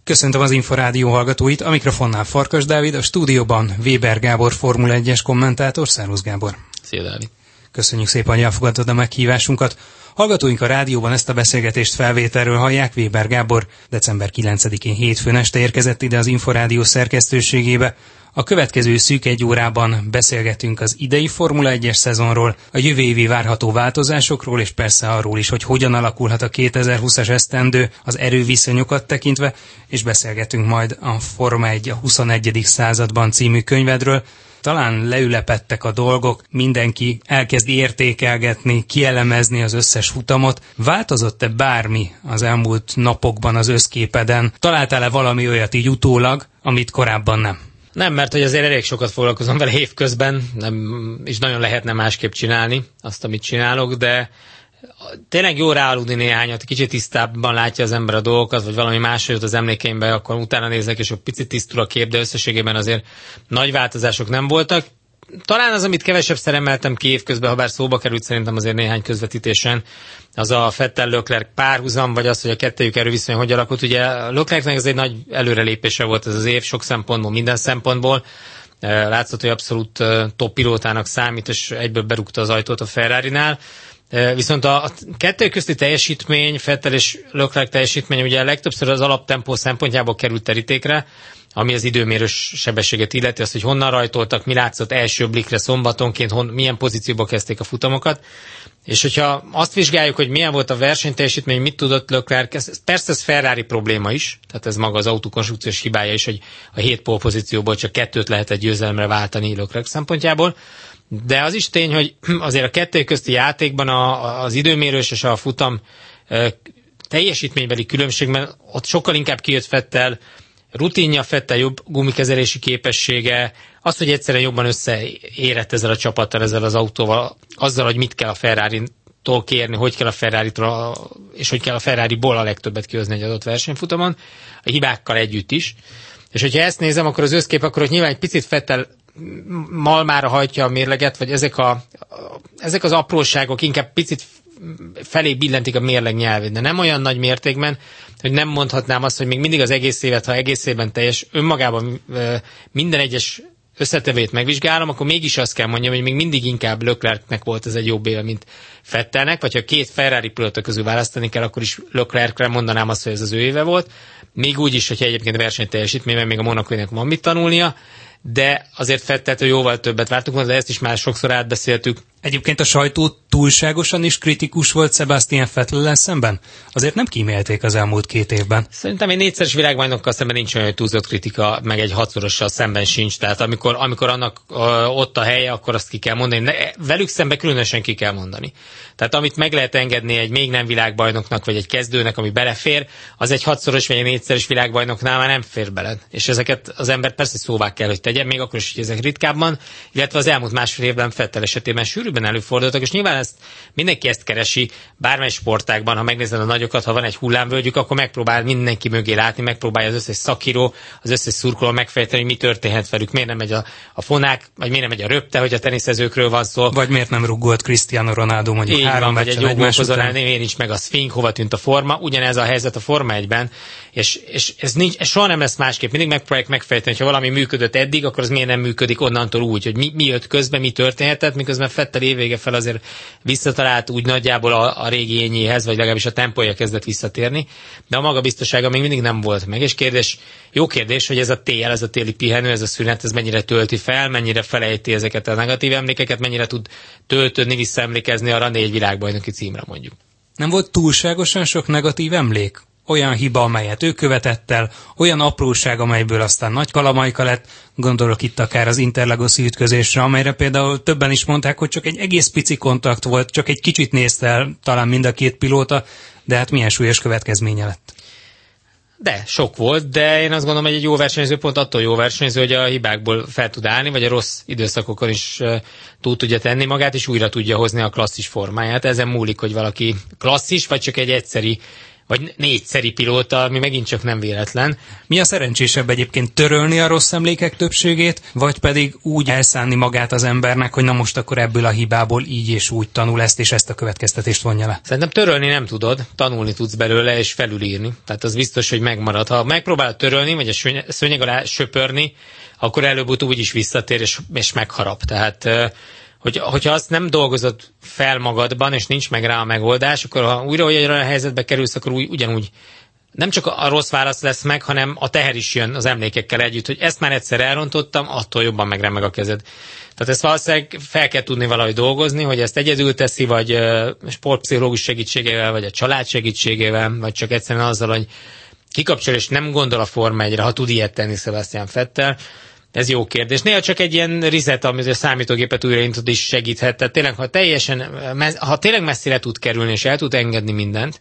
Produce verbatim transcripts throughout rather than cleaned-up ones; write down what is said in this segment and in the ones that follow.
Köszöntöm az Inforádió hallgatóit, a mikrofonnál Farkas Dávid, a stúdióban Weber Gábor Formula egyes kommentátor. Szervusz Gábor! Szia Dávid! Köszönjük szépen, hogy elfogadtad a meghívásunkat. Hallgatóink a rádióban ezt a beszélgetést felvételről hallják. Weber Gábor december kilencedikén hétfőn este érkezett ide az Inforádió szerkesztőségébe. A következő szűk egy órában beszélgetünk az idei Formula egyes szezonról, a jövő évi várható változásokról, és persze arról is, hogy hogyan alakulhat a kétezer-húszas esztendő az erőviszonyokat tekintve, és beszélgetünk majd a Forma egy a huszonegyedik században című könyvedről. Talán leülepedtek a dolgok, mindenki elkezd értékelgetni, kielemezni az összes futamot. Változott-e bármi az elmúlt napokban az összképeden? Találtál-e valami olyat így utólag, amit korábban nem? Nem, mert hogy azért elég sokat foglalkozom vele évközben, nem is nagyon lehetne másképp csinálni azt, amit csinálok, de tényleg jó ráaludni néhányat, kicsit tisztábban látja az ember a dolgokat, vagy valami más jött az emlékeimbe, akkor utána nézek, és egy picit tisztul a kép, de összességében azért nagy változások nem voltak. Talán az, amit kevesebb szeremeltem ki évközben, ha bár szóba került szerintem azért néhány közvetítésen, az a Vettel-Leclerc párhuzam, vagy az, hogy a kettőjük erőviszony hogy alakult. Ugye Leclercnek ez egy nagy előrelépése volt ez az év, sok szempontból, minden szempontból. Látszott, hogy abszolút top pilótának számít, és egyből berúgta az ajtót a Ferrarinál. Viszont a kettő közti teljesítmény, Vettel és Leclerc teljesítmény ugye legtöbbször az alaptempó szempontjából került terítékre, ami az időmérős sebességet illeti, azt, hogy honnan rajtoltak, mi látszott első blikre szombatonként, hon, milyen pozícióba kezdték a futamokat. És hogyha azt vizsgáljuk, hogy milyen volt a versenyteljesítmény, mit tudott Leclerc, ez, persze ez Ferrari probléma is, tehát ez maga az autókonstrukciós hibája is, hogy a hét pole pozícióból csak kettőt lehetett győzelemre váltani Leclerc szempontjából. De az is tény, hogy azért a kettő közti játékban a, az időmérős és a futam e, teljesítménybeli különbségben ott sokkal inkább kijött Vettel, rutinja, Vettel jobb gumikezelési képessége, az, hogy egyszerűen jobban összeérett ezzel a csapattal, ezzel az autóval, azzal, hogy mit kell a Ferrari-tól kérni, hogy kell a Ferrari-tól, és hogy kell a Ferrari-ból a legtöbbet kihozni egy adott versenyfutamon, a hibákkal együtt is. És hogyha ezt nézem, akkor az összkép, akkor ott nyilván egy picit Vettel malmára hajtja a mérleget, vagy ezek, a, ezek az apróságok inkább picit felé billentik a mérleg nyelvét, de nem olyan nagy mértékben, hogy nem mondhatnám azt, hogy még mindig az egész évet, ha egész évben teljes önmagában minden egyes összetevőjét megvizsgálom, akkor mégis azt kell mondjam, hogy még mindig inkább Leclercnek volt ez egy jobb éve, mint Vettelnek, vagy ha két Ferrari pilóta közül választani kell, akkor is Leclercre mondanám azt, hogy ez az ő éve volt. Még úgy is, hogyha egyébként versenyteljesítményben még a Monacóinak van mit tanulnia, de azért Vetteltől jóval többet vártunk, de ezt is már sokszor átbeszéltük. Egyébként a sajtó túlságosan is kritikus volt Sebastian Vettellel szemben? Azért nem kímélték az elmúlt két évben. Szerintem egy négyszeres világbajnokkal szemben nincs olyan túlzott kritika, meg egy hatszorossal szemben sincs. Tehát amikor, amikor annak ö, ott a helye, akkor azt ki kell mondani. De velük szemben különösen ki kell mondani. Tehát amit meg lehet engedni egy még nem világbajnoknak, vagy egy kezdőnek, ami belefér, az egy hatszoros vagy egy négyszeres világbajnoknál már nem fér bele. És ezeket az ember persze szóvá kell, hogy tegye, még akkor is, hogy ezek ritkábban, illetve az elmúlt másfél évben Vettel esetében sűrűbben előfordultak, és nyilván ezt mindenki ezt keresi, bármely sportágban, ha megnézed a nagyokat, ha van egy hullámvölgyük, akkor megpróbál mindenki mögé látni, megpróbálja az összes szakíró, az összes szurkoló megfejteni, hogy mi történhet velük, miért nem megy a, a fonák, vagy miért nem megy a röpte, hogy a teniszezőkről van szó. Vagy miért nem ruggolt Cristiano Ronaldo mondjuk így három van, meccsen egymás után. Miért nincs meg a szfink, hova tűnt a forma, ugyanez a helyzet a Forma egyben, és, és ez, nincs, ez soha nem lesz másképp, mindig megpróbálják megfejteni, hogy ha valami működött eddig, akkor az miért nem működik onnantól úgy, hogy mi, mi jött közben, mi történhetett, miközben Vettel évvége fel azért visszatalált úgy nagyjából a, a régi ényéhez, vagy legalábbis a tempója kezdett visszatérni, de a magabiztossága még mindig nem volt meg. És kérdés, jó kérdés, hogy ez a tél, ez a téli pihenő, ez a szünet, ez mennyire tölti fel, mennyire felejti ezeket a negatív emlékeket, mennyire tud töltődni, visszaemlékezni arra a négy világbajnoki címre mondjuk. Nem volt túlságosan sok negatív emlék? Olyan hiba, amelyet ő követett el, olyan apróság, amelyből aztán nagy kalamajka lett, gondolok itt akár az interlagoszi ütközésre, amelyre például többen is mondták, hogy csak egy egész pici kontakt volt, csak egy kicsit nézte el talán mind a két pilóta, de hát milyen súlyos következménye lett. De, sok volt, de én azt gondolom, hogy egy jó versenyző pont attól jó versenyző, hogy a hibákból fel tud állni, vagy a rossz időszakokon is uh, túl tudja tenni magát, és újra tudja hozni a klasszis formáját. Ezen múlik, hogy valaki klasszis, vagy csak egy egyszeri vagy négyszeri pilóta, ami megint csak nem véletlen. Mi a szerencsésebb egyébként, törölni a rossz emlékek többségét, vagy pedig úgy elszánni magát az embernek, hogy na most akkor ebből a hibából így és úgy tanul ezt, és ezt a következtetést vonja le? Szerintem törölni nem tudod, tanulni tudsz belőle, és felülírni. Tehát az biztos, hogy megmarad. Ha megpróbálod törölni, vagy a szőnyeg alá söpörni, akkor előbb-utóbb úgy is visszatér, és, és megharap. Tehát hogy, hogyha azt nem dolgozod fel magadban, és nincs meg rá a megoldás, akkor ha újra olyan a helyzetbe kerülsz, akkor úgy, ugyanúgy nem csak a rossz válasz lesz meg, hanem a teher is jön az emlékekkel együtt, hogy ezt már egyszer elrontottam, attól jobban megremeg a kezed. Tehát ezt valószínűleg fel kell tudni valahogy dolgozni, hogy ezt egyedül teszi, vagy sportpszichológus segítségével, vagy a család segítségével, vagy csak egyszerűen azzal, hogy kikapcsol és nem gondol a Forma egyre, ha tud ilyet tenni Sebastian Vettel. Ez jó kérdés. Néha csak egy ilyen reset, amit a számítógépet újraindítod is segíthet. Tehát tényleg, ha teljesen, ha tényleg messzire tud kerülni, és el tud engedni mindent,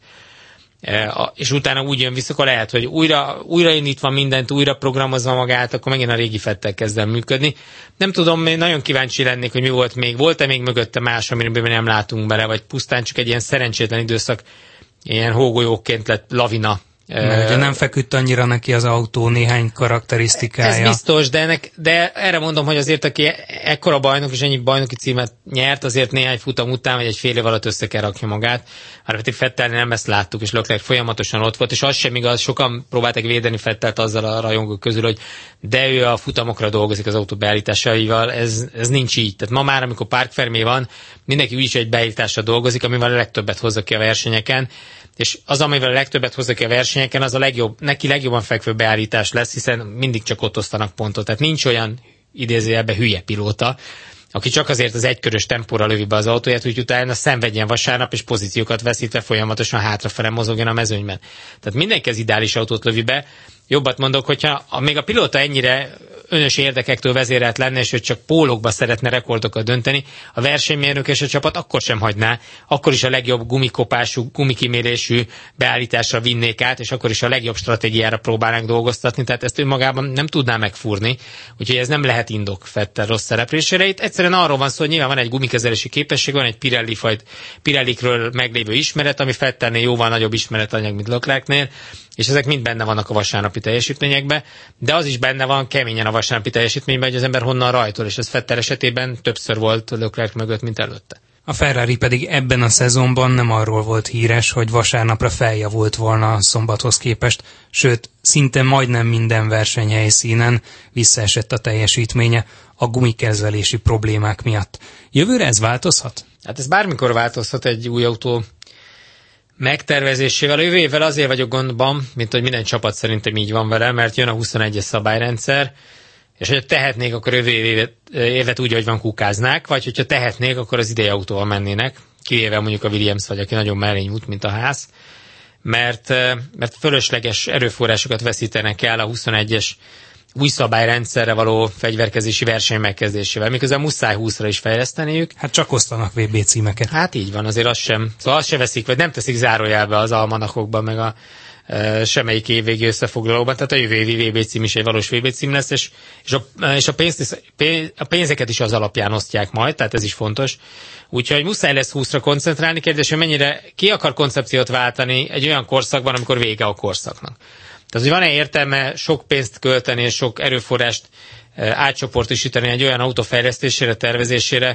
és utána úgy jön vissza, akkor lehet, hogy újra, újraindítva mindent, újra programozva magát, akkor megint a régi Vettel kezd el működni. Nem tudom, én nagyon kíváncsi lennék, hogy mi volt még. Volt-e még mögötte más, amiben nem látunk bele, vagy pusztán csak egy ilyen szerencsétlen időszak, ilyen hógolyóként lett lavina. Ugye nem feküdt annyira neki az autó néhány karakterisztikája. Ez biztos, de, ennek, de erre mondom, hogy azért aki ekkora bajnok és ennyi bajnoki címet nyert, azért néhány futam után, vagy egy fél év alatt össze kell rakja magát. Már pedig Vettelnél nem ezt láttuk, és Leclerc folyamatosan ott volt, és az sem igaz, sokan próbálták védeni Vettelt azzal a rajongók közül, hogy de ő a futamokra dolgozik az autó beállításaival, ez, ez nincs így. Tehát ma már, amikor Parc Fermé van, mindenki úgyis egy beállításra dolgozik, amivel a legtöbbet hozza ki a versenyeken, és az, amivel a legtöbbet hozza ki a versenyeken, az a legjobb, neki legjobban fekvő beállítás lesz, hiszen mindig csak ott osztanak pontot. Tehát nincs olyan idézőjelben hülye pilóta, aki csak azért az egykörös tempóra lövi be az autóját, hogy utána szenvedjen vasárnap, és pozíciókat veszítve folyamatosan hátrafele mozogjon a mezőnyben. Tehát mindenki az ideális autót lövi be. Jobbat mondok, hogyha még a pilóta ennyire önös érdekektől vezérelt lenne, és hogy csak pólókba szeretne rekordokat dönteni, a versenymérnök és a csapat akkor sem hagyná, akkor is a legjobb gumikopású, gumikimérésű beállításra vinnék át, és akkor is a legjobb stratégiára próbálnánk dolgoztatni, tehát ezt önmagában nem tudná megfúrni, úgyhogy ez nem lehet indok Vettel rossz szereplésére. Itt egyszerűen arról van szó, hogy nyilván van egy gumikezelési képesség, van egy Pirelli fajt, Pirellikről meglévő ismeret, ami Vettelnél jóval nagyobb ismeretanyag, mint Leclercnél, és ezek mind benne vannak a vasárnapi teljesítményekben, de az is benne van keményen a vasárnapi teljesítményben, hogy az ember honnan rajtol, és ez Vettel esetében többször volt Leclerc mögött, mint előtte. A Ferrari pedig ebben a szezonban nem arról volt híres, hogy vasárnapra feljavult volna a szombathoz képest, sőt, szinte majdnem minden versenyhelyszínen visszaesett a teljesítménye a gumikezelési problémák miatt. Jövőre ez változhat? Hát ez bármikor változhat egy új autó megtervezésével. A jövő évvel azért vagyok gondban, mint hogy minden csapat szerintem így van vele, mert jön a huszonegyes szabályrendszer, és hogyha tehetnék, akkor jövő évet, évet úgy, hogy van kukáznák, vagy hogyha tehetnék, akkor az idei autóval mennének, kivéve mondjuk a Williams, vagy aki nagyon mellény út, mint a ház, mert, mert fölösleges erőforrásokat veszítenek el a huszonegyes új szabályrendszerre való fegyverkezési verseny megkezdésével, miközben muszáj húszra is fejleszteniük. Hát csak osztanak vé bé címeket. Hát így van, azért az sem. Szóval azt se veszik, vagy nem teszik zárójelbe az almanachokban, meg a e, semmelyik évvégi összefoglalóban. Tehát a jövő évi vé bé cím is egy valós vé bé cím lesz, és, és, a, és a, pénzt, a pénzeket is az alapján osztják majd, tehát ez is fontos. Úgyhogy muszáj lesz húszra koncentrálni. Kérdés, hogy mennyire ki akar koncepciót váltani egy olyan korszakban, amikor vége a korszaknak. Tehát, hogy van-e értelme sok pénzt költeni és sok erőforrást e, átcsoportosítani egy olyan autófejlesztésére, tervezésére,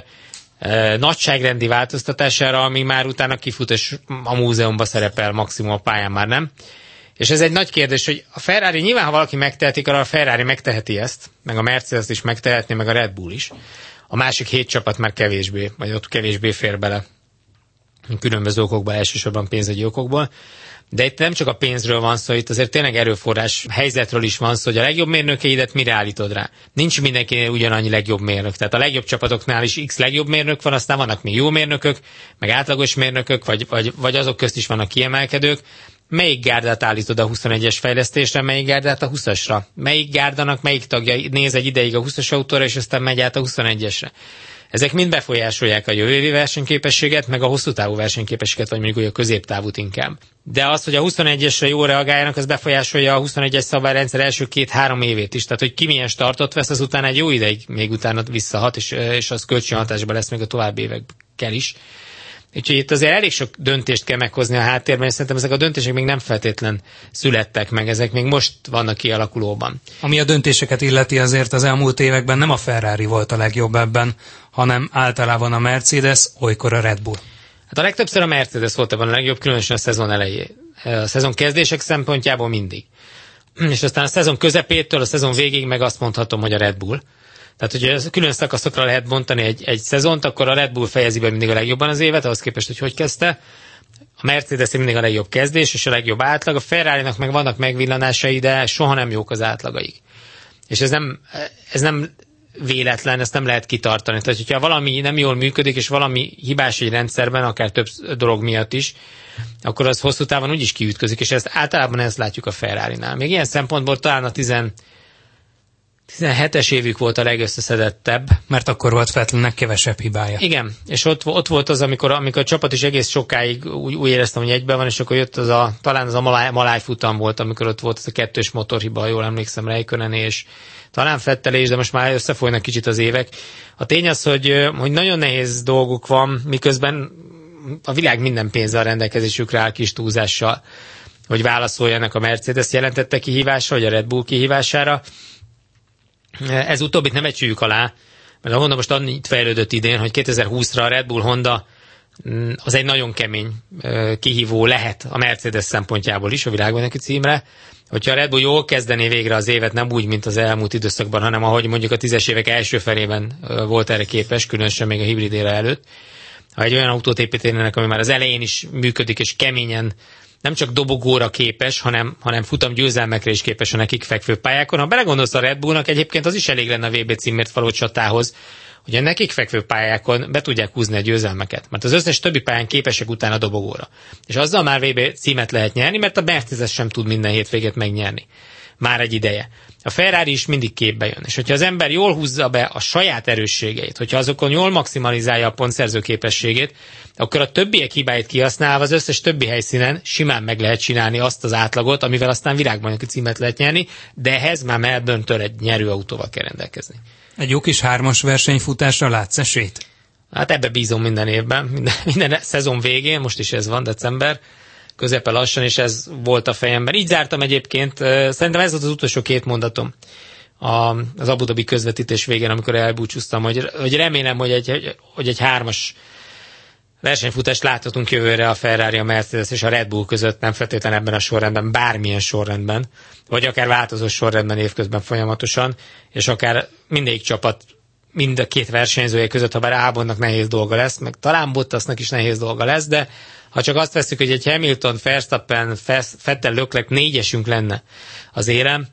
e, nagyságrendi változtatására, ami már utána kifut, és a múzeumban szerepel, maximum a pályán már nem. És ez egy nagy kérdés, hogy a Ferrari, nyilván ha valaki megtehetik, arra a Ferrari megteheti ezt, meg a Mercedes is megtehetné, meg a Red Bull is. A másik hét csapat már kevésbé, vagy ott kevésbé fér bele különböző okokból, elsősorban pénzügyi okokból. De itt nem csak a pénzről van szó, itt azért tényleg erőforrás helyzetről is van szó, hogy a legjobb mérnökeidet mire állítod rá. Nincs mindenkinél ugyanannyi legjobb mérnök. Tehát a legjobb csapatoknál is x legjobb mérnök van, aztán vannak még jó mérnökök, meg átlagos mérnökök, vagy, vagy, vagy azok közt is vannak kiemelkedők. Melyik gárdát állítod a huszonegyes fejlesztésre, melyik gárdát a huszasra? Melyik gárdának melyik tagja néz egy ideig a huszas autóra, és aztán megy át a huszonegyesre? Ezek mind befolyásolják a jövő évi versenyképességet, meg a hosszú távú versenyképességet, vagy mondjuk a középtávút inkább. De az, hogy a huszonegyesre jól reagáljanak, az befolyásolja a huszonegyes szabályrendszer első két-három évét is. Tehát, hogy ki milyen startot vesz, az után egy jó ideig még utána visszahat, és, és az kölcsönhatásban lesz még a további évekkel is. Úgyhogy itt azért elég sok döntést kell meghozni a háttérben, és szerintem ezek a döntések még nem feltétlen születtek meg, ezek még most vannak kialakulóban. Ami a döntéseket illeti, azért az elmúlt években nem a Ferrari volt a legjobb ebben, hanem általában a Mercedes, olykor a Red Bull. Hát a legtöbbször a Mercedes volt ebben a legjobb, különösen a szezon elején. A szezon kezdések szempontjából mindig. És aztán a szezon közepétől a szezon végig meg azt mondhatom, hogy a Red Bull. Tehát, hogyha külön szakaszokra lehet bontani egy, egy szezont, akkor a Red Bull fejezi be mindig a legjobban az évet, ahhoz képest, hogy hogy kezdte. A Mercedes mindig a legjobb kezdés, és a legjobb átlag. A Ferrari-nak meg vannak megvillanásai, de soha nem jók az átlagaik. És ez nem, ez nem véletlen, ezt nem lehet kitartani. Tehát, hogyha valami nem jól működik, és valami hibás egy rendszerben, akár több dolog miatt is, akkor az hosszú távon úgyis kiütközik, és ezt általában ezt látjuk a Ferrari-nál. Még ilyen szempontból talán a tizenhetes évük volt a legösszeszedettebb. Mert akkor volt Vettelnek kevesebb hibája. Igen, és ott, ott volt az, amikor, amikor a csapat is egész sokáig úgy, úgy éreztem, hogy egyben van, és akkor jött az a, talán az a maláj, maláj futam volt, amikor ott volt az a kettős motorhiba, ha jól emlékszem, Räikkönen, és talán Vettel is, de most már összefolynak kicsit az évek. A tény az, hogy, hogy nagyon nehéz dolguk van, miközben a világ minden pénze a rendelkezésükre áll kis túlzással, hogy válaszoljanak a Mercedes jelentette kihívásra, vagy a Red Bull kihívására. Ez utóbbit nem becsüljük alá, mert a Honda most annyit fejlődött idén, hogy kétezer-húszra a Red Bull Honda az egy nagyon kemény kihívó lehet a Mercedes szempontjából is a világbajnoki címre. Hogyha a Red Bull jól kezdené végre az évet, nem úgy, mint az elmúlt időszakban, hanem ahogy mondjuk a tízes évek első felében volt erre képes, különösen még a hibrid éra előtt. Ha egy olyan autót építenének, ami már az elején is működik, és keményen nem csak dobogóra képes, hanem, hanem futam győzelmekre is képes a nekik fekvő pályákon. Ha belegondolsz a Red Bullnak, egyébként az is elég lenne a vé bé címért való csatához, hogy a nekik fekvő pályákon be tudják húzni a győzelmeket. Mert az összes többi pályán képesek utána a dobogóra. És azzal már vé bé címet lehet nyerni, mert a Mercedes sem tud minden hétvégét megnyerni. Már egy ideje. A Ferrari is mindig képbe jön. És hogyha az ember jól húzza be a saját erősségeit, hogyha azokon jól maximalizálja a pontszerző képességét, akkor a többiek hibáit kihasználva az összes többi helyszínen simán meg lehet csinálni azt az átlagot, amivel aztán világbajnoki címet lehet nyerni, de ehhez már Melbourne-től egy nyerőautóval kell rendelkezni. Egy jó kis hármas versenyfutásra látsz esélyt? Hát ebbe bízom minden évben, minden, minden szezon végén, most is ez van, december, közepe lassan, és ez volt a fejemben. Így zártam egyébként, szerintem ez volt az utolsó két mondatom a, az Abu Dhabi közvetítés végén, amikor elbúcsúztam, hogy, hogy remélem, hogy egy, hogy egy hármas versenyfutást láthatunk jövőre a Ferrari, a Mercedes és a Red Bull között, nem feltétlenül ebben a sorrendben, bármilyen sorrendben, vagy akár változó sorrendben évközben folyamatosan, és akár mindegyik csapat mind a két versenyzője között, ha bár Albonnak nehéz dolga lesz, meg talán Bottasnak is nehéz dolga lesz, de ha csak azt veszük, hogy egy Hamilton, Verstappen, Vettel, Leclerc négyesünk lenne az élem,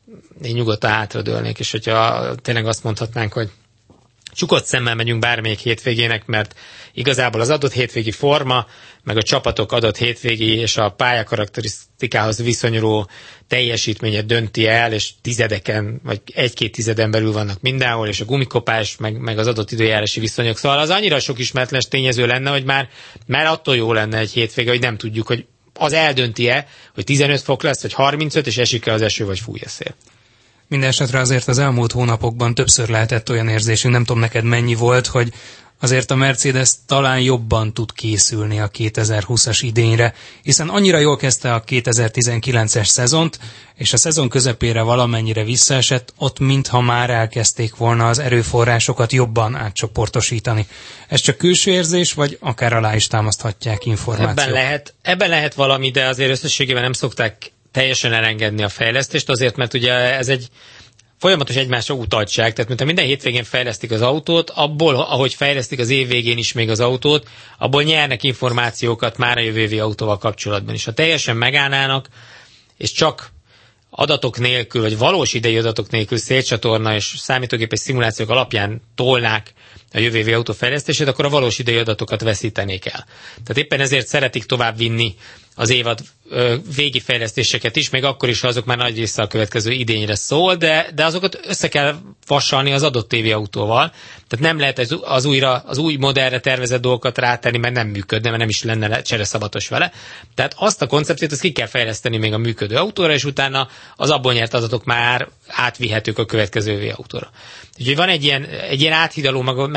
én nyugodtan hátradőlnék, és hogyha tényleg azt mondhatnánk, hogy csukott szemmel megyünk bármelyik hétvégének, mert igazából az adott hétvégi forma, meg a csapatok adott hétvégi és a pályakarakterisztikához viszonyuló teljesítménye dönti el, és tizedeken, vagy egy-két tizeden belül vannak mindenhol, és a gumikopás, meg, meg az adott időjárási viszonyok. Szóval az annyira sok ismeretlen tényező lenne, hogy már, már attól jó lenne egy hétvége, hogy nem tudjuk, hogy az eldönti-e, hogy tizenöt fok lesz, vagy harmincöt, és esik-e az eső, vagy fúj a szél. Mindenesetre azért az elmúlt hónapokban többször lehetett olyan érzésünk, nem tudom neked mennyi volt, hogy azért a Mercedes talán jobban tud készülni a kétezer-húszas idényre, hiszen annyira jól kezdte a kétezer-tizenkilences szezont, és a szezon közepére valamennyire visszaesett, ott mintha már elkezdték volna az erőforrásokat jobban átcsoportosítani. Ez csak külső érzés, vagy akár alá is támaszthatják információk? Ebben lehet, ebben lehet valami, de azért összességében nem szokták teljesen elengedni a fejlesztést, azért, mert ugye ez egy folyamatos egymásra utaltság, tehát mint minden hétvégén fejlesztik az autót, abból, ahogy fejlesztik az év végén is még az autót, abból nyernek információkat már a jövő évi autóval kapcsolatban is. Ha teljesen megállnának, és csak adatok nélkül, vagy valós idei adatok nélkül szélcsatorna és számítógépes szimulációk alapján tolnák a jövő évi autófejlesztését, akkor a valós idei adatokat veszítenék el. Tehát éppen ezért szeretik tovább vinni az évad ö, végi fejlesztéseket is, még akkor is, ha azok már nagy része a következő idényre szól, de, de azokat össze kell vasalni az adott évi autóval. Tehát nem lehet az, az, újra, az új modellre tervezett dolgokat rátenni, mert nem működne, mert nem is lenne csereszabatos vele. Tehát azt a koncepciót azt ki kell fejleszteni még a működő autóra, és utána az abból nyert adatok már átvihetők a következő évi autóra. Úgyhogy van egy ilyen, egy ilyen áthidaló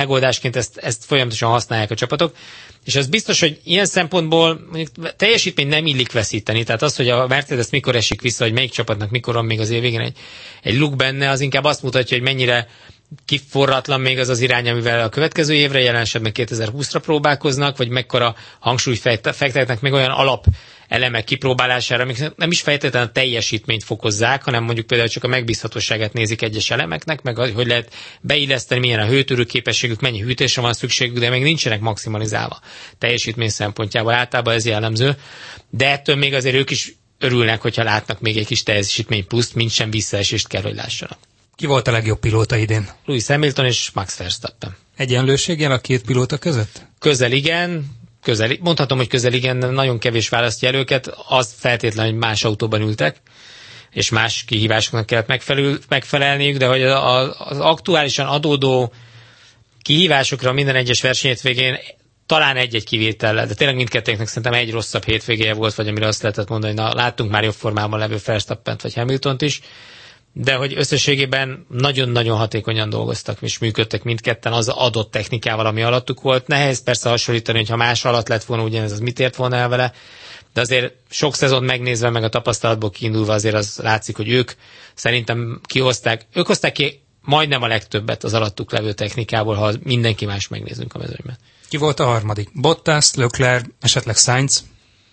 megoldásként ezt, ezt folyamatosan használják a csapatok, és az biztos, hogy ilyen szempontból teljesítmény nem illik veszíteni, tehát az, hogy a Mercedes mikor esik vissza, hogy melyik csapatnak mikor van még az év végén egy, egy luk benne, az inkább azt mutatja, hogy mennyire kiforratlan még az az irány, amivel a következő évre, jelen esetben kétezer-húszra próbálkoznak, vagy mekkora hangsúlyt fektetnek még olyan alap elemek kipróbálására, amik nem is feltétlenül a teljesítményt fokozzák, hanem mondjuk például csak a megbízhatóságát nézik egyes elemeknek, meg hogy lehet beilleszteni, milyen a hőtörő képességük, mennyi hűtésre van szükségük, de még nincsenek maximalizálva teljesítmény szempontjából. Általában ez jellemző, de ettől még azért ők is örülnek, hogyha látnak még egy kis teljesítmény pluszt, mint sem visszaesést kell, hogy lássanak. Ki volt a legjobb pilóta idén? Lewis Hamilton és Max Verstappen. Egyenlőséggel a két pilóta között? Közel igen, közel, mondhatom, hogy közel igen, nagyon kevés választja el őket, az feltétlenül, hogy más autóban ültek, és más kihívásoknak kellett megfelel, megfelelniük, de hogy az aktuálisan adódó kihívásokra minden egyes versenyt végén talán egy-egy kivétellel, de tényleg mindkettőnknek szerintem egy rosszabb hétvégéje volt, vagy amire azt lehetett mondani, na láttunk már jobb formában levő Verstappent vagy Hamiltont is, de hogy összességében nagyon-nagyon hatékonyan dolgoztak, és működtek mindketten az adott technikával, ami alattuk volt. Nehéz persze hasonlítani, hogy ha más alatt lett volna ugyanez, az mit ért volna el vele, de azért sok szezon megnézve, meg a tapasztalatból kiindulva azért az látszik, hogy ők szerintem kihozták, ők hozták ki majdnem a legtöbbet az alattuk levő technikából, ha mindenki más megnézünk a mezőnyben. Ki volt a harmadik? Bottas, Leclerc, esetleg Sainz?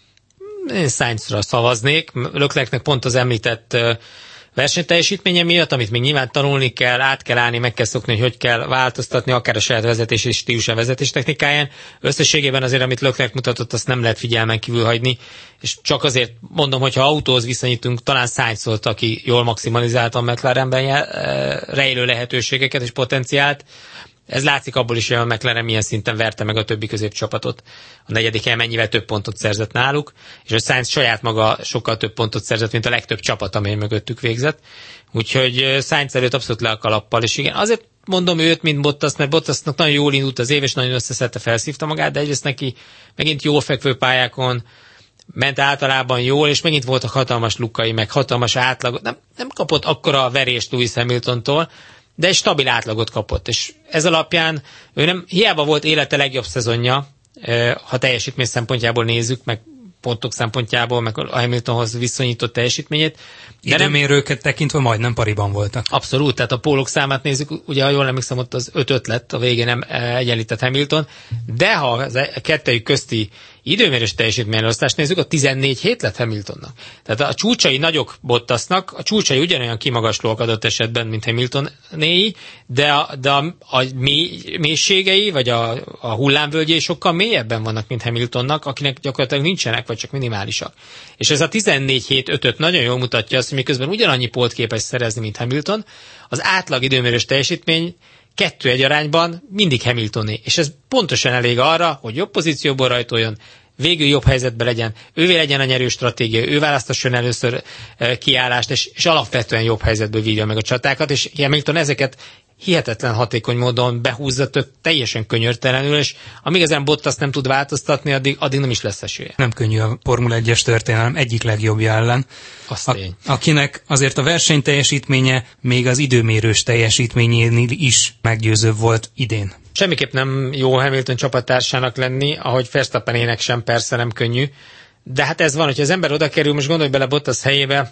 Én Sainzra szavaznék. Leclercnek pont az említett versenyteljesítménye miatt, amit még nyilván tanulni kell, át kell állni, meg kell szokni, hogy hogy kell változtatni, akár a saját vezetés és stílusa vezetés technikáján. Összességében azért, amit Leclerc mutatott, azt nem lehet figyelmen kívül hagyni, és csak azért mondom, hogy ha autóhoz viszonyítunk, talán Sainz volt, aki jól maximalizálta a McLarenben rejlő lehetőségeket és potenciált. Ez látszik abból is, hogy a McLaren milyen szinten verte meg a többi középcsapatot. A negyedik hely mennyivel több pontot szerzett náluk, és a Sainz saját maga sokkal több pontot szerzett, mint a legtöbb csapat, amely mögöttük végzett. Úgyhogy Sainz előtt abszolút le a kalappal, és igen, azért mondom őt, mint Bottas, mert Bottasnak nagyon jól indult az év, és nagyon összeszedte, felszívta magát, de egyrészt neki megint jól fekvő pályákon ment általában jól, és megint voltak hatalmas lukai, meg hatalmas átlagot. Nem, nem kapott akkora verést Lewis Hamiltontól, de egy stabil átlagot kapott, és ez alapján ő nem, hiába volt élete legjobb szezonja, ha teljesítmény szempontjából nézzük, meg pontok szempontjából, meg a Hamiltonhoz viszonyított teljesítményét. De időmérőket tekintve majdnem pariban voltak. Abszolút, tehát a pólók számát nézzük, ugye ha jól emlékszem, ott az öt lett, a végén nem egyenlített Hamilton, de ha a kettejük közti időmérős teljesítményelosztást nézzük, a tizennégy hét lett Hamiltonnak. Tehát a csúcsai nagyok Bottasnak, a csúcsai ugyanolyan kimagaslóak adott esetben, mint Hamiltonéi, de a, de a, a mély, mélységei, vagy a, a hullámvölgyei sokkal mélyebben vannak, mint Hamiltonnak, akinek gyakorlatilag nincsenek, vagy csak minimálisak. És ez a tizennégy hét öt nagyon jól mutatja azt, hogy miközben ugyanannyi pólt képes szerezni, mint Hamilton, az átlag időmérős teljesítmény kettő egy arányban mindig Hamiltoné. És ez pontosan elég arra, hogy jobb pozícióból rajtoljon, végül jobb helyzetben legyen, ővé legyen a nyerő stratégia, ő választasson először kiállást, és, és alapvetően jobb helyzetből vívja meg a csatákat, és Hamilton ezeket hihetetlen hatékony módon behúzza tök, teljesen könyörtelenül, és amíg ezen Bottas nem tud változtatni, addig, addig nem is lesz esélye. Nem könnyű a Formula egyes történelem egyik legjobbja ellen, a, akinek azért a verseny teljesítménye még az időmérős teljesítményénél is meggyőzőbb volt idén. Semmiképp nem jó Hamilton csapattársának lenni, ahogy Verstappenének sem persze nem könnyű, de hát ez van, hogyha az ember oda kerül, most gondolj bele Bottas helyébe,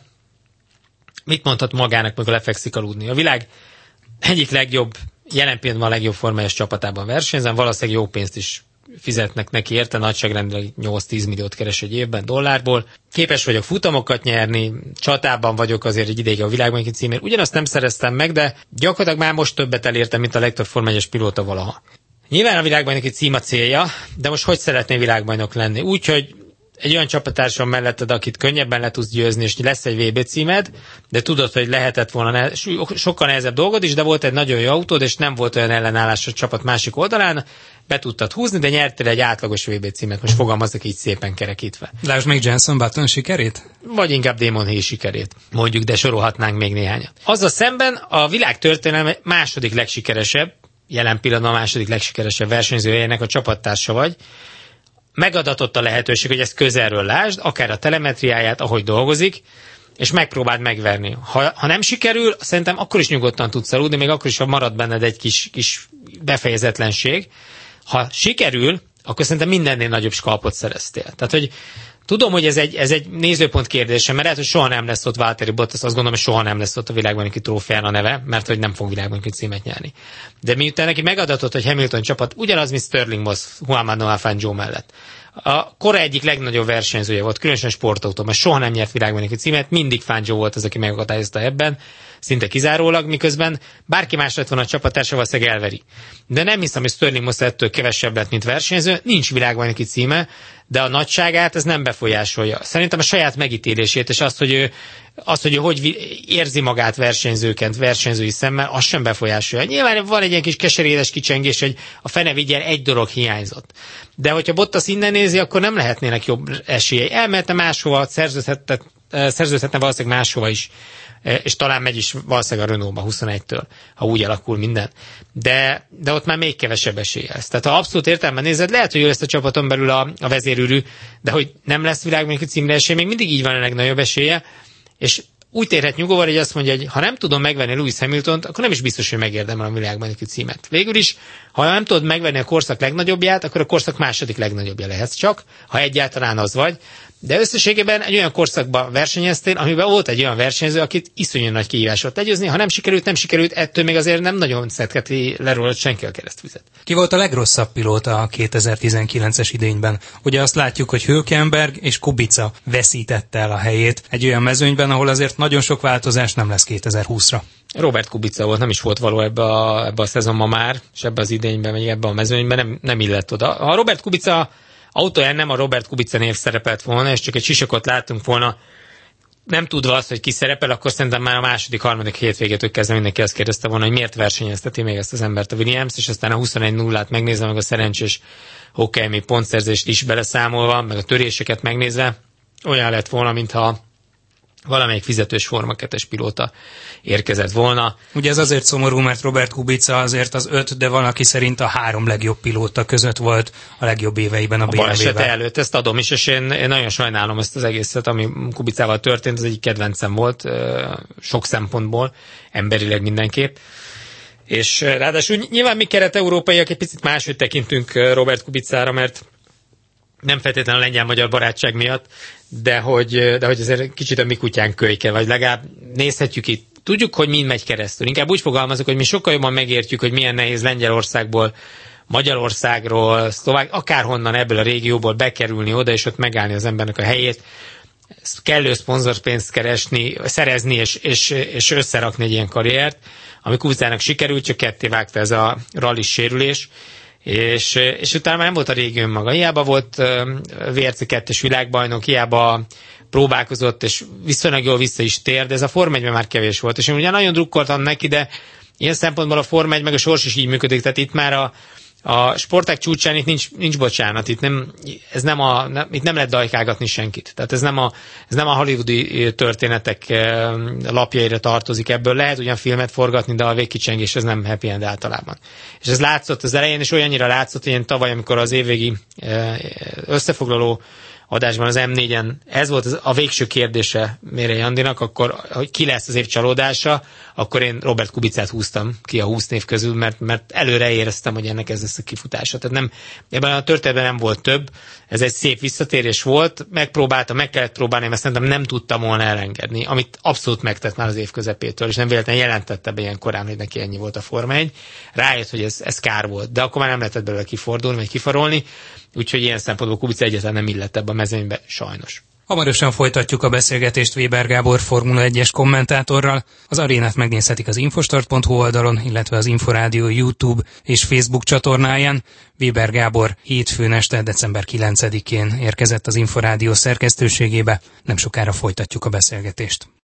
mit mondhat magának, meg lefekszik aludni. A világ egyik legjobb, jelen pillanatban a legjobb formályos csapatában versenyzem, valószínűleg jó pénzt is fizetnek neki érte, nagyságrendileg nyolc-tíz milliót keres egy évben dollárból. Képes vagyok futamokat nyerni, csatában vagyok azért egy ideig a világbajnoki címért. Ugyanazt nem szereztem meg, de gyakorlatilag már most többet elértem, mint a legtöbb Forma egyes pilóta valaha. Nyilván a világbajnoki cím a célja, de most hogy szeretné világbajnok lenni? Úgyhogy egy olyan csapattársam melletted, akit könnyebben le tudsz győzni, és lesz egy vé bé címed, de tudod, hogy lehetett volna ne, sokkal nehezebb dolgod is, de volt egy nagyon jó autód, és nem volt olyan ellenállás a csapat másik oldalán, be tudtad húzni, de nyertél egy átlagos vé bé címet, most fogalmazzak így szépen kerekítve. Lásd még Jenson Button sikerét? Vagy inkább Damon Hill sikerét, mondjuk, de sorolhatnánk még néhányat. Azzal szemben a világ történelme második legsikeresebb, jelen pillanatban a második legsikeresebb versenyzőjének a csapattársa vagy, megadatott a lehetőség, hogy ezt közelről lásd, akár a telemetriáját, ahogy dolgozik, és megpróbáld megverni. Ha, ha nem sikerül, szerintem akkor is nyugodtan tudsz aludni, még akkor is, ha marad benned egy kis, kis befejezetlenség. Ha sikerül, akkor szerintem mindennél nagyobb skalpot szereztél. Tehát, hogy tudom, hogy ez egy, ez egy nézőpont kérdése, mert lehet, hogy soha nem lesz ott Valtteri Bottas, azt gondolom, hogy soha nem lesz ott a világbajnoki trófeán a neve, mert hogy nem fog világbajnoki címet nyerni. De miután neki megadatott, hogy Hamilton csapat ugyanaz, mint Sterling Moss, Juan Manuel Fangio mellett. A kora egyik legnagyobb versenyzője volt, különösen sportautó, mert soha nem nyert világbajnoki címet, mindig Fangio volt az, aki megakadályozta ebben, szinte kizárólag, miközben bárki más lett volna a csapattársa, valószínűleg elveri. De nem hiszem, hogy Sterling Moss ettől kevesebb lett, mint versenyző, nincs világbajnoki címe, de a nagyságát ez nem befolyásolja. Szerintem a saját megítélését, és azt, hogy ő, azt, hogy ő hogy érzi magát versenyzőként, versenyzői szemmel, az sem befolyásolja. Nyilván van egy ilyen kis keserédes kicsengés, hogy a fene vigyen, egy dolog hiányzott. De hogyha Bottas innen nézi, akkor nem lehetnének jobb esélyei. Elmehetne máshova, szerződhetne valószínűleg máshova is, és talán megy is valószínűleg a Renault-ba huszonegytől, ha úgy alakul minden. De, de ott már még kevesebb esélye lesz. Tehát ha abszolút értelemben nézed, lehet, hogy ő lesz a csapaton belül a, a vezérűrű, de hogy nem lesz világbajnoki címre esély, még mindig így van a legnagyobb esélye, és úgy térhet nyugodva, hogy azt mondja, hogy ha nem tudom megvenni Lewis Hamiltont, akkor nem is biztos, hogy megérdemel a világbajnoki címet. Végül is, ha nem tudod megvenni a korszak legnagyobbját, akkor a korszak második legnagyobbja lehetsz csak, ha egyáltalán az vagy. De összességében egy olyan korszakban versenyeztél, amiben volt egy olyan versenyző, akit iszonyú nagy kihívás volt legyőzni. Ha nem sikerült, nem sikerült, ettől még azért nem nagyon szedheti le róla senki a keresztvizet. Ki volt a legrosszabb pilóta a kétezer-tizenkilences idényben? Ugye azt látjuk, hogy Hülkenberg és Kubica veszítette el a helyét egy olyan mezőnyben, ahol azért nagyon sok változás nem lesz kétezer-húszra. Robert Kubica volt, nem is volt való ebbe a, ebbe a szezonban már, és ebbe az idényben, vagy ebbe a mezőnyben nem, nem illett oda. Ha Robert Kubica autóján nem a Robert Kubica név szerepelt volna, és csak egy sisakot láttunk volna, nem tudva azt, hogy ki szerepel, akkor szerintem már a második, harmadik hétvégétől kezdve mindenki azt kérdezte volna, hogy miért versenyezteti még ezt az embert a Williams, és aztán a huszonegy nullát megnézve, meg a szerencsés hockeymi pontszerzést is beleszámolva, meg a töréseket megnézve, olyan lett volna, mintha valamelyik fizetős Forma kettes pilóta érkezett volna. Ugye ez azért szomorú, mert Robert Kubica azért az öt, de valaki szerint a három legjobb pilóta között volt a legjobb éveiben a, a bé em vé-vel. A balesete előtt, ezt adom is, és én, én nagyon sajnálom ezt az egészet, ami Kubicával történt, ez egyik kedvencem volt, sok szempontból, emberileg mindenképp. És ráadásul nyilván mi kelet-európaiak egy picit máshogy tekintünk Robert Kubicára, mert nem feltétlenül a lengyel-magyar barátság miatt, de hogy, de hogy azért kicsit a mi kutyánk kölyke, vagy legalább nézhetjük itt. Tudjuk, hogy mind megy keresztül. Inkább úgy fogalmazok, hogy mi sokkal jobban megértjük, hogy milyen nehéz Lengyelországból, Magyarországról, Szlovák, akárhonnan ebből a régióból bekerülni oda, és ott megállni az embernek a helyét, kellő szponzorpénzt keresni, szerezni, és, és, és összerakni egy ilyen karriert, ami Kubicának sikerült, csak ketté vágta ez a rallis sérülés, és, és utána már nem volt a régi önmaga. Hiába volt vé er cé kettes világbajnok, hiába próbálkozott, és viszonylag jól vissza is tér, de ez a Forma egyben már kevés volt. És én ugye nagyon drukkoltam neki, de ilyen szempontból a Forma egy meg a sors is így működik, tehát itt már a, a sportág csúcsán itt nincs, nincs bocsánat, itt nem, ez nem, a, nem, itt nem lehet dajkálgatni senkit. Tehát ez nem a, ez nem a hollywoodi történetek lapjaira tartozik, ebből lehet ugyan filmet forgatni, de a végkicsengés ez nem happy end általában. És ez látszott az elején, és olyannyira látszott, hogy én tavaly, amikor az évvégi összefoglaló adásban az em négyen ez volt az, a végső kérdése Mérei Andinak, akkor, hogy ki lesz az év csalódása, akkor én Robert Kubicát húztam ki a húsz név közül, mert, mert előre éreztem, hogy ennek ez lesz a kifutása. Tehát nem, ebben a történetben nem volt több, ez egy szép visszatérés volt, megpróbáltam, meg kellett próbálni, mert szerintem nem tudtam volna elengedni, amit abszolút megtett már az év közepétől, és nem véletlenül jelentette be ilyen korán, hogy neki ennyi volt a Forma egy. Rájött, hogy ez, ez kár volt, de akkor már nem lehetett belőle kifordulni, vagy kifarolni. Úgyhogy ilyen szempontból Kubica egyáltalán nem illett ebbe a mezőnybe, sajnos. Hamarosan folytatjuk a beszélgetést Weber Gábor Formula egyes kommentátorral. Az arénát megnézhetik az infostart pont hu oldalon, illetve az Inforádió YouTube és Facebook csatornáján. Weber Gábor hétfőn este, december kilencedikén érkezett az Inforádió szerkesztőségébe. Nem sokára folytatjuk a beszélgetést.